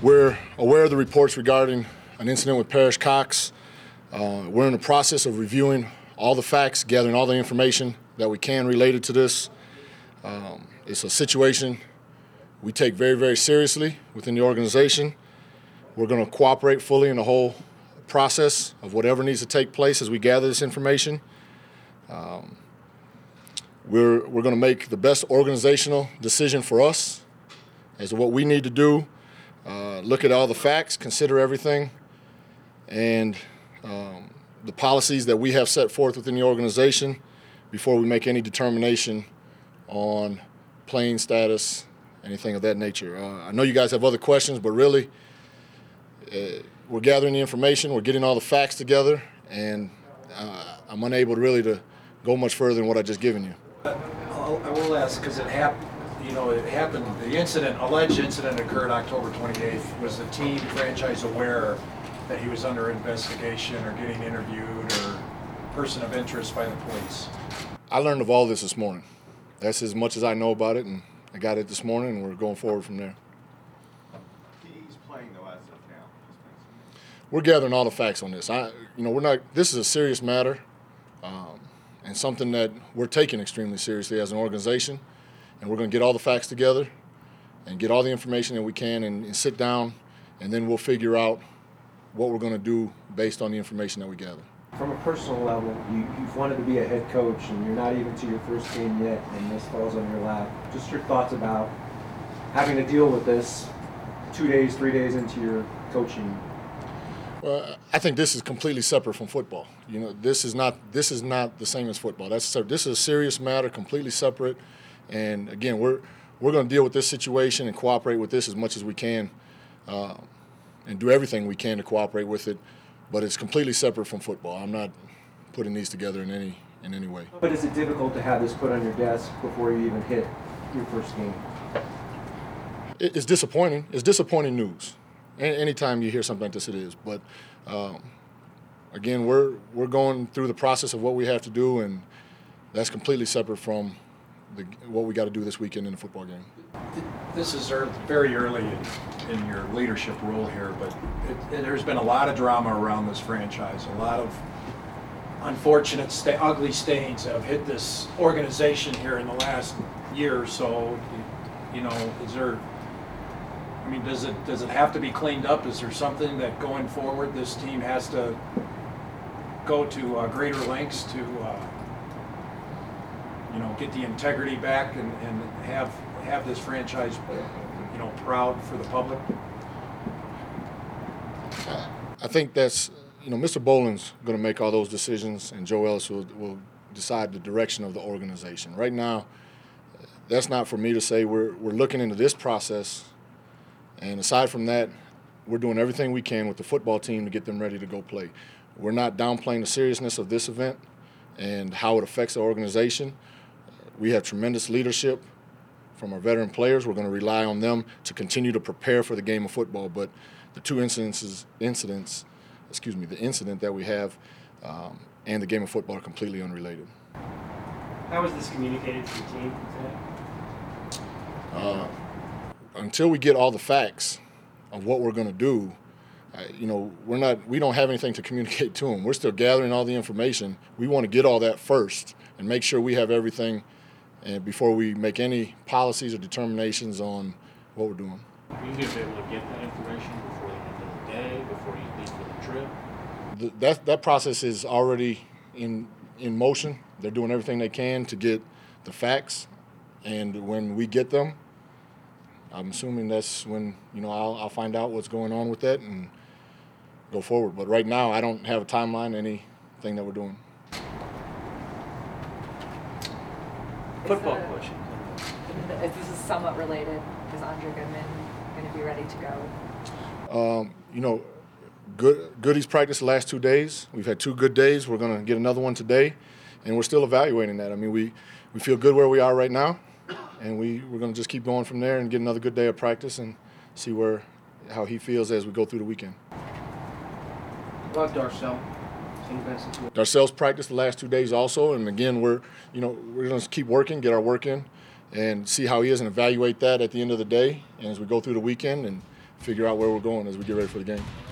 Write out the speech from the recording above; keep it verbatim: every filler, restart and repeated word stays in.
We're aware of the reports regarding an incident with Parrish Cox. Uh, we're in the process of reviewing all the facts, gathering all the information that we can related to this. Um, it's a situation we take very, very seriously within the organization. We're going to cooperate fully in the whole process of whatever needs to take place as we gather this information. Um, we're we're going to make the best organizational decision for us as to what we need to do, uh, look at all the facts, consider everything, and um, the policies that we have set forth within the organization before we make any determination on playing status, anything of that nature. Uh, I know you guys have other questions, but really, uh, we're gathering the information, we're getting all the facts together, and uh, I'm unable to really to go much further than what I just given you. I'll, I will ask, because it happened, you know, it happened, the incident, alleged incident occurred October twenty-eighth. Was the team franchise aware that he was under investigation or getting interviewed or person of interest by the police? I learned of all this this morning. That's as much as I know about it, and I got it this morning, and we're going forward from there. He's playing though as of now. We're gathering all the facts on this. I, you know, we're not. This is a serious matter, um, and something that we're taking extremely seriously as an organization. And we're going to get all the facts together, and get all the information that we can, and, and sit down, and then we'll figure out what we're going to do based on the information that we gather. From a personal level, you, you've wanted to be a head coach, and you're not even to your first game yet, and this falls on your lap. Just your thoughts about having to deal with this two days, three days into your coaching. Well, I think this is completely separate from football. You know, this is not this is not the same as football. That's this is a serious matter, completely separate. And again, we're we're going to deal with this situation and cooperate with this as much as we can, uh, and do everything we can to cooperate with it. But it's completely separate from football. I'm not putting these together in any in any way. But is it difficult to have this put on your desk before you even hit your first game? It, it's disappointing. It's disappointing news. A- anytime you hear something like this, it is. But um, again, we're we're going through the process of what we have to do, and that's completely separate from the, what we got to do this weekend in the football game. This is early, very early in, in your leadership role here, but it, it, there's been a lot of drama around this franchise, a lot of unfortunate, sta- ugly stains that have hit this organization here in the last year or so. You know, is there, I mean, does it does it have to be cleaned up? Is there something that going forward this team has to go to uh, greater lengths to, uh, you know, get the integrity back and, and have have this franchise, you know, proud for the public? I think that's, you know, Mister Boland's going to make all those decisions, and Joe Ellis will, will decide the direction of the organization. Right now, that's not for me to say. We're we're looking into this process, and aside from that, we're doing everything we can with the football team to get them ready to go play. We're not downplaying the seriousness of this event and how it affects the organization. We have tremendous leadership from our veteran players. We're going to rely on them to continue to prepare for the game of football. But the two incidences, incidents, excuse me, the incident that we have um, and the game of football are completely unrelated. How was this communicated to the team today? Uh, until we get all the facts of what we're going to do, uh, you know, we're not, we don't have anything to communicate to them. We're still gathering all the information. We want to get all that first and make sure we have everything and before we make any policies or determinations on what we're doing. Are you going to be able to get that information before the end of the day, before you leave for the trip? The, that that process is already in in motion. They're doing everything they can to get the facts, and when we get them, I'm assuming that's when, you know, I'll, I'll find out what's going on with that and go forward. But right now, I don't have a timeline, anything that we're doing. Football the, question. If this is somewhat related, is Andre Goodman going to be ready to go? Um, you know, good, Goody's practiced the last two days. We've had two good days. We're going to get another one today, and we're still evaluating that. I mean, we, we feel good where we are right now, and we, we're going to just keep going from there and get another good day of practice and see where how he feels as we go through the weekend. About Darcel. Darcel's practiced the last two days also, and again, we're you know we're going to keep working, get our work in, and see how he is, and evaluate that at the end of the day, and as we go through the weekend, and figure out where we're going as we get ready for the game.